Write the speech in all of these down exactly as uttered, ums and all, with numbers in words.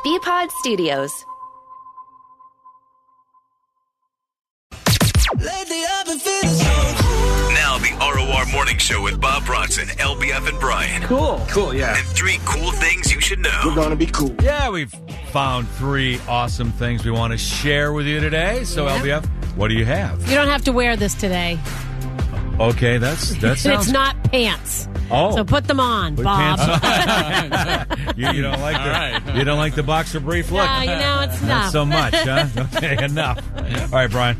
B-Pod Studios. Now the R O R Morning Show with Bob Bronson, L B F, and Brian. Cool. Cool, yeah. And three cool things you should know. We're going to be cool. Yeah, we've found three awesome things we want to share with you today. So, Yeah. L B F, what do you have? You don't have to wear this today. Okay, that's that sounds... It's not pants. Oh. So put them on, Put Bob. pants on. you, you don't like the right. you don't like the boxer brief look? No, you know, it's Not enough. so much, huh? Okay, enough. All right, Brian.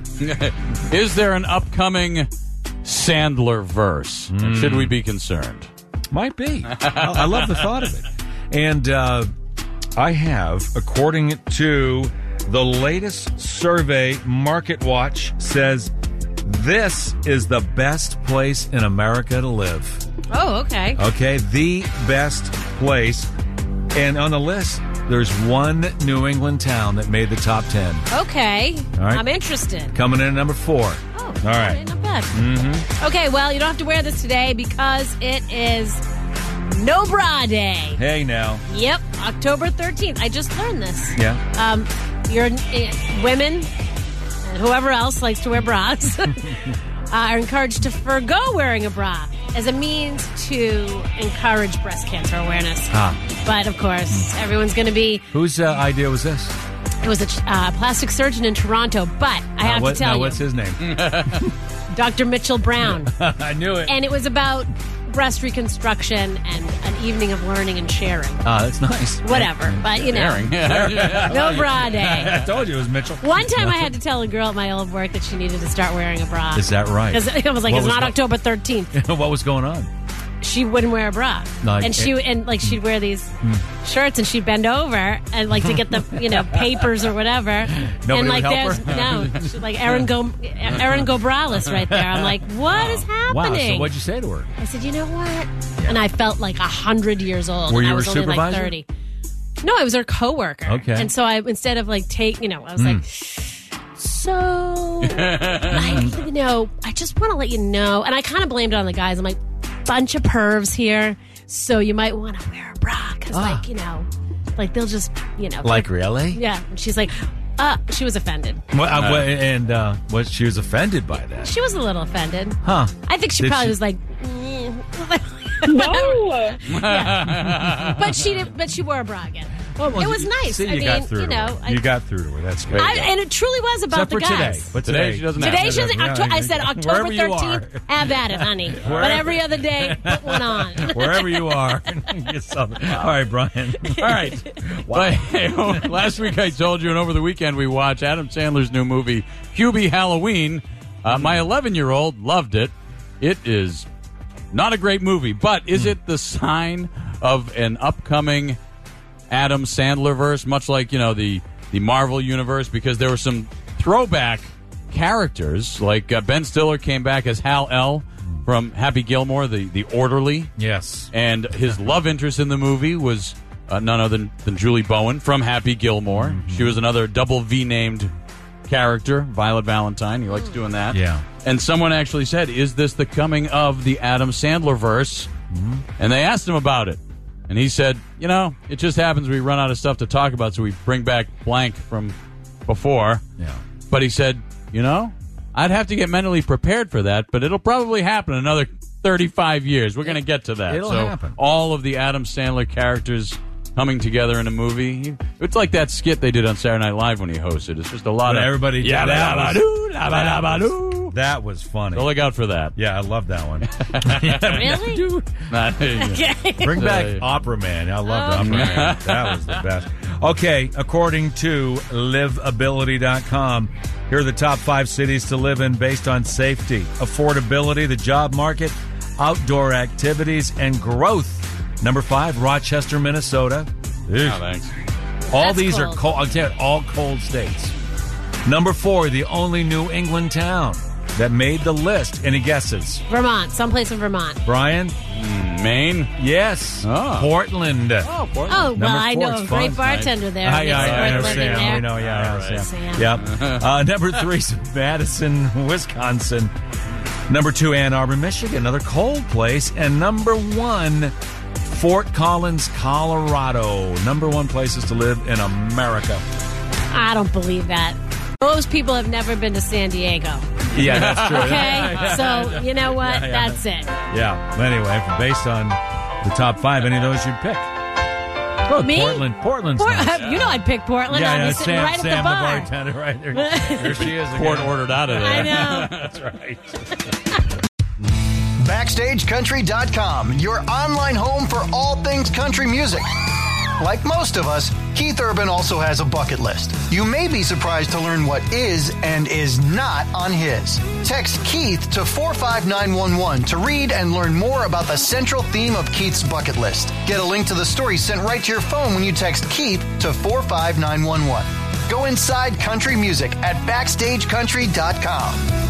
Is there an upcoming Sandler verse? And should we be concerned? Might be. I, I love the thought of it. And uh, I have, according to the latest survey, Market Watch says this is the best place in America to live. Oh, okay. Okay, the best place. And on the list, there's one New England town that made the top ten. Okay. All right. I'm interested. Coming in at number four. Oh, all right. okay, not bad. Mm-hmm. Okay, well, you don't have to wear this today because it is No Bra Day. Hey, now. Yep, October thirteenth. I just learned this. Yeah. Um, you're uh, women and whoever else likes to wear bras uh, are encouraged to forgo wearing a bra as a means to encourage breast cancer awareness. Ah. But of course, everyone's going to be. Whose uh, idea was this? It was a uh, plastic surgeon in Toronto, but I have uh, what, to tell now, you, what's his name? Doctor Mitchell Brown, I knew it. and it was about breast reconstruction and an evening of learning and sharing. Ah, that's nice. Whatever, but you know, Sharing. no bra day. I told you it was Mitchell. One time I had to tell a girl at my old work that she needed to start wearing a bra. Is that right? Because I was like, What it's was not go- October thirteenth. What was going on? She wouldn't wear a bra. Like- and she and like she'd wear these shirts and she'd bend over and like to get the you know papers or whatever. Nobody and like would help there's no she's like Erin Go Erin Gobralis right there. I'm like, what is Wow, happening? so what'd you say to her? I said, you know what? And I felt like a hundred years old. Were and you I was her only like supervisor? thirty. No, I was her coworker. Okay. And so I instead of like take you know, I was like so like, you know, I just want to let you know. And I kind of blamed it on the guys. I'm like, bunch of pervs here, so you might want to wear a bra because, Ah. like, you know, like they'll just, you know, Like, really? yeah. And she's like, uh, she was offended. What, uh, what, and uh, what, she was offended by that. She was a little offended. Huh. I think she Did probably she- was like, mm. No. Yeah. But she did, but she wore a bra again. Well, It was nice. See, I you mean, got through you to know, her. I- you got through to her. That's great. I, and it truly was about Except the for guys. today. But Today today, she doesn't Today have she doesn't. Yeah, Octo- I said October wherever you are. thirteenth. Have at it, honey. But Wherever- every other day, put one on. Wherever you are. Get something. All right, Brian. All right. Well, hey, last week I told you, and over the weekend we watched Adam Sandler's new movie, Hubie Halloween. Uh, my eleven-year-old loved it. It is not a great movie, but is it the sign of an upcoming Adam Sandler verse, much like, you know, the, the Marvel universe? Because there were some throwback characters, like uh, Ben Stiller came back as Hal L. from Happy Gilmore, the, the orderly. Yes. And his love interest in the movie was uh, none other than, than Julie Bowen from Happy Gilmore. Mm-hmm. She was another double V named character, Violet Valentine. He likes doing that. Yeah. And someone actually said, is this the coming of the Adam Sandler verse? Mm-hmm. And they asked him about it. And he said, you know, it just happens we run out of stuff to talk about, so we bring back blank from before. Yeah. But he said, you know, I'd have to get mentally prepared for that, but it'll probably happen in another thirty-five years. We're going to get to that. It'll so happen. all of the Adam Sandler characters coming together in a movie. It's like that skit they did on Saturday Night Live when he hosted. It's just a lot When of everybody- yeah, that da, was- da, doo, da, da, da, da, doo. That was funny. So look out for that. Yeah, I love that one. Really? Dude. Nah, Okay. Bring back Uh, Opera Man. I loved Oh, Opera okay. Man. That was the best. Okay, according to live ability dot com, here are the top five cities to live in based on safety, affordability, the job market, outdoor activities, and growth. Number five, Rochester, Minnesota. Oh, thanks. All That's these are cold. cold. I'll tell you, all cold states. Number four, the only New England town that made the list. Any guesses? Vermont, someplace in Vermont. Brian? Maine? Yes. Oh. Portland. Oh, Portland. Oh, Number well, I four, know it's a great fun. bartender there. I, Makes I, it I worth understand. living there. We know, yeah, I All understand. right. Yep. Uh, number three is Madison, Wisconsin. Number two, Ann Arbor, Michigan, another cold place. And number one, Fort Collins, Colorado. Number one places to live in America. I don't believe that. Most people have never been to San Diego. Yeah, that's true. Okay, so you know what? Yeah, yeah. That's it. Yeah. Anyway, based on the top five, any of those you'd pick? Oh, Me? Portland. Portland's Port- nice. You know I'd pick Portland. Yeah, I'd yeah, be sitting Sam, right Sam at the bar. the bartender, right there. There she is again. Port ordered out of there. I know. That's right. Backstage Country dot com, your online home for all things country music. Like most of us, Keith Urban also has a bucket list. You may be surprised to learn what is and is not on his. Text Keith to four five nine one one to read and learn more about the central theme of Keith's bucket list. Get a link to the story sent right to your phone when you text Keith to four five nine one one. Go inside country music at Backstage Country dot com.